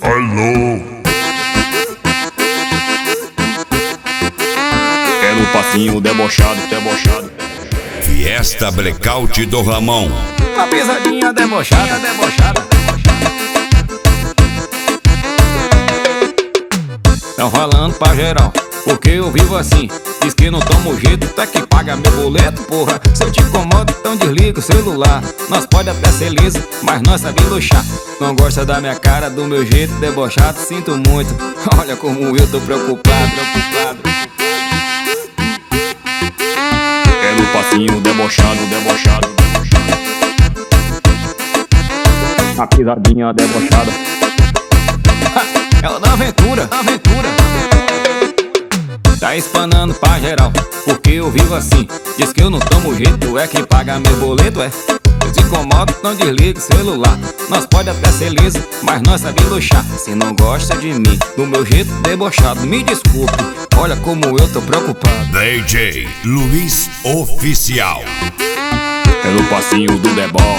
Alô. É no passinho debochado. Fiesta Blackout do Ramon. A pisadinha debochada. Tão falando pra geral, porque eu vivo assim. Diz que não tomo jeito, até que paga meu boleto, porra. Se eu te incomodo, então desliga o celular. Nós pode até ser liso, mas nós sabemos luxar. Não gosta da minha cara, do meu jeito debochado, sinto muito. Olha como eu tô preocupado. É no passinho debochado. A pisadinha debochada. É o da aventura. Tá espanando pra geral, porque eu vivo assim. Diz que eu não tomo jeito, é quem paga meu boleto, é. Eu te incomodo, não desliga o celular. Nós pode até ser liso, mas nós sabemos luxar. Se não gosta de mim, do meu jeito debochado, me desculpe, olha como eu tô preocupado. DJ Luiz Oficial. É no passinho do deboche.